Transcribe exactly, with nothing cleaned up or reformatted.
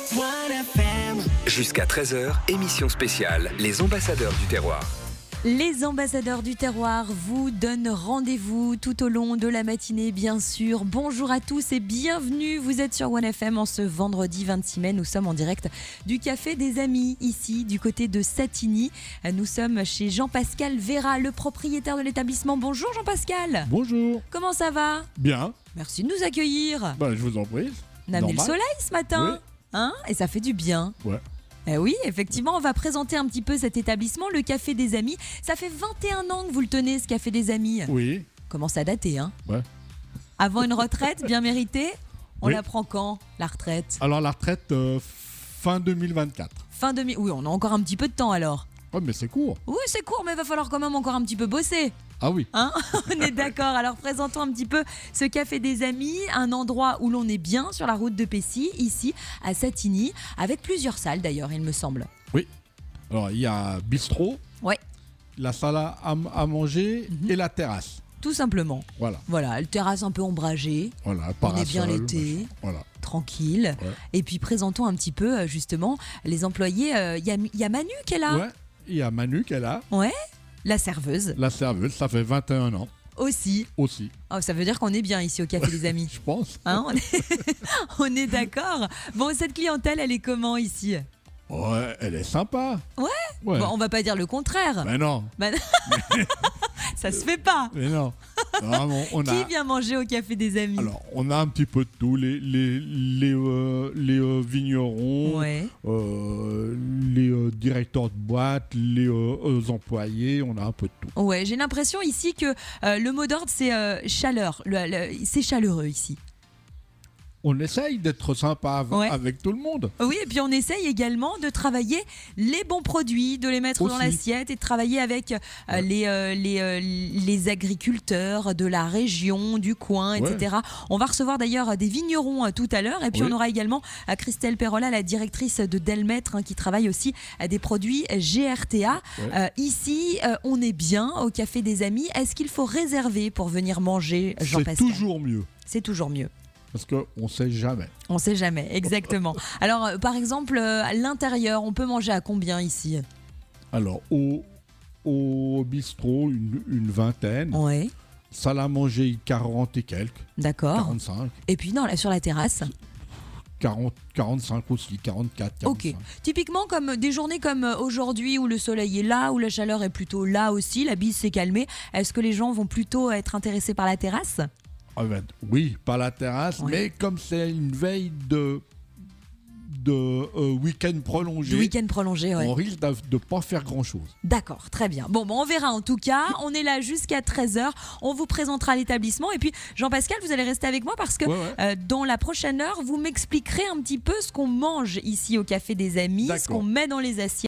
Jusqu'à treize heures, émission spéciale, les ambassadeurs du terroir. Les ambassadeurs du terroir vous donnent rendez-vous tout au long de la matinée, bien sûr. Bonjour à tous et bienvenue. Vous êtes sur One F M en ce vendredi vingt-six mai. Nous sommes en direct du Café des Amis, ici, du côté de Satigny. Nous sommes chez Jean-Pascal Vera, le propriétaire de l'établissement. Bonjour Jean-Pascal. Bonjour. Comment ça va ? Bien. Merci de nous accueillir. Bah, je vous en prie. On a amené le Normal. soleil ce matin. Oui. Hein ? Et ça fait du bien. Ouais. Eh oui, effectivement, on va présenter un petit peu cet établissement, le Café des Amis. Ça fait vingt et un ans que vous le tenez, ce Café des Amis. Oui. Commence à dater, hein ? Ouais. Avant une retraite bien méritée, on Oui. la prend quand, la retraite ? Alors la retraite euh, fin deux mille vingt-quatre. Fin deux mille... Oui, on a encore un petit peu de temps alors. Ouais, mais c'est court. Oui, c'est court, mais il va falloir quand même encore un petit peu bosser. Ah oui. Hein ? On est d'accord. Alors présentons un petit peu ce Café des Amis, un endroit où l'on est bien sur la route de Pessy, ici à Satigny, avec plusieurs salles d'ailleurs, il me semble. Oui. Alors il y a un bistrot, Ouais, la salle à, à manger Mhm. et la terrasse. tout simplement. Voilà. Voilà, le terrasse un peu ombragée, Voilà. on est bien parasol, l'été. machin. Voilà. tranquille. Ouais. Et puis présentons un petit peu euh, justement les employés. Il y, a, y a Manu qui est là. Ouais. Il y a Manu qui est là, Ouais. La serveuse la serveuse. Ça fait vingt et un ans aussi. aussi, Oh, ça veut dire qu'on est bien ici au Café des Amis. je pense. Hein, on est, on est d'accord. Bon, cette clientèle, elle est comment ici ? Ouais, elle est sympa. Ouais. Ouais. Bon, on va pas dire le contraire. Mais non. Bah, ça se fait pas. Mais non. Vraiment, on Qui a. vient manger au Café des Amis ? Alors, on a un petit peu de tout, les, les, les, euh, les euh, vignerons, Ouais. euh, les euh, directeurs de boîte, les euh, euh, employés, on a un peu de tout. Ouais, j'ai l'impression ici que euh, le mot d'ordre c'est euh, chaleur. Le- le- c'est chaleureux ici. On essaye d'être sympa av- Ouais. avec tout le monde. Oui, et puis on essaye également de travailler les bons produits, de les mettre dans Aussi. l'assiette et de travailler avec euh, Ouais. les, euh, les, euh, les agriculteurs de la région, du coin, et cetera. On va recevoir d'ailleurs des vignerons euh, tout à l'heure. Et puis Oui. on aura également euh, Christelle Perola, la directrice de Delmêtre, hein, qui travaille aussi à des produits G R T A. Ouais. Euh, ici, euh, on est bien au Café des Amis. Est-ce qu'il faut réserver pour venir manger, C'est Jean-Pascal ? toujours mieux, C'est toujours mieux. parce qu'on ne sait jamais. On sait jamais, exactement. Alors, euh, par exemple, euh, à l'intérieur, on peut manger à combien ici ? Alors, au, au bistrot, une, une vingtaine. Ouais, Salle à manger, quarante et quelques. d'accord. quarante-cinq. Et puis, non, là, sur la terrasse. quarante, quarante-cinq aussi, quarante-quatre, quarante-cinq. Ok. Typiquement, comme des journées comme euh, aujourd'hui où le soleil est là, où la chaleur est plutôt là aussi, la bise s'est calmée, est-ce que les gens vont plutôt être intéressés par la terrasse ? Ah ben, oui, pas la terrasse, Ouais. mais comme c'est une veille de, de euh, week-end prolongé, Le week-end prolongé, ouais. on risque de ne pas faire grand-chose. D'accord, très bien. Bon, bon, on verra en tout cas. On est là jusqu'à treize heures. On vous présentera l'établissement. Et puis, Jean-Pascal, vous allez rester avec moi parce que Ouais, ouais. euh, dans la prochaine heure, vous m'expliquerez un petit peu ce qu'on mange ici au Café des Amis, ce D'accord. qu'on met dans les assiettes.